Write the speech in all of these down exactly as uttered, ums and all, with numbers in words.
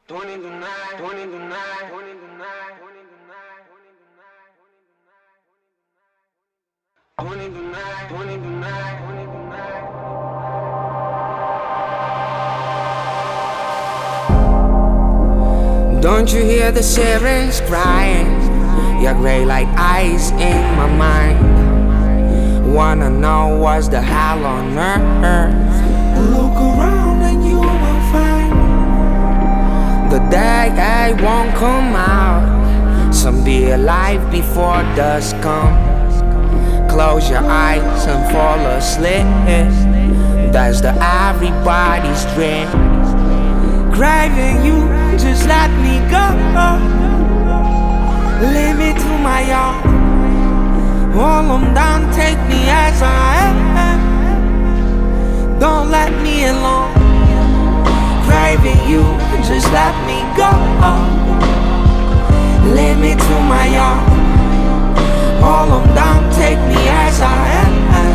twenty to nine, twenty to nine, twenty to nine, twenty to nine, twenty to nine, twenty to nine, twenty to nine. Don't you hear the sirens crying? You're gray like ice in my mind. Wanna know what's the hell on earth? Look around and you will find the day I won't come out. Some be alive before dusk comes. Close your eyes and fall asleep. That's the everybody's dream. Craving you, just let me go. Lead me to my yard. Hold 'em down, take me as I am. Don't let me alone. Craving you, just let me go. Lead me to my yard. Hold 'em down, take me as I am.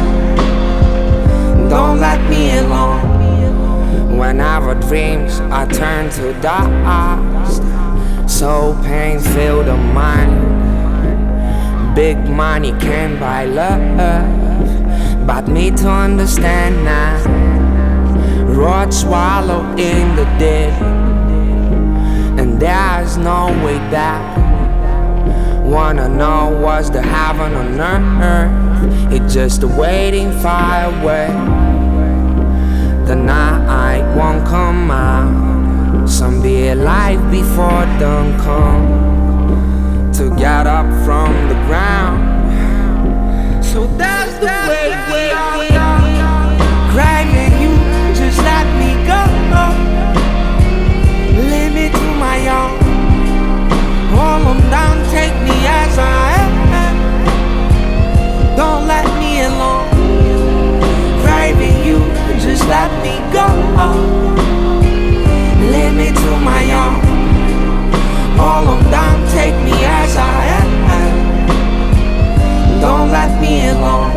Don't let me alone. Whenever dreams are turned to dust, so pain fill the mind. Big money can't buy love, but me to understand now. Rot swallowed in the dead, and there's no way back. Wanna know what's the heaven on earth? It's just a waiting fire away. The night won't come out. Some be alive before dawn come to get up from the ground. So that's the way we are. Craving you, just let me go. Lead me to my own. Hold 'em down, take me as I am. Don't let me alone. Craving you, just let me go. Lead me to my own. Hold 'em down, take me as I am. Don't let me alone.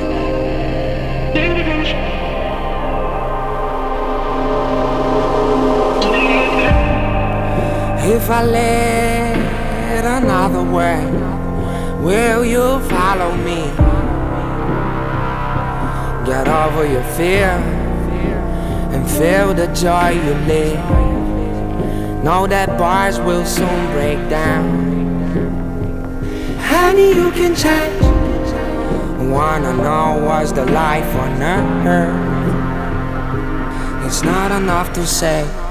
If I lead another way, will you follow me? Get over your fear and feel the joy you live. Know that bars will soon break down. Honey, you can change. Wanna know what's the life on earth? It's not enough to say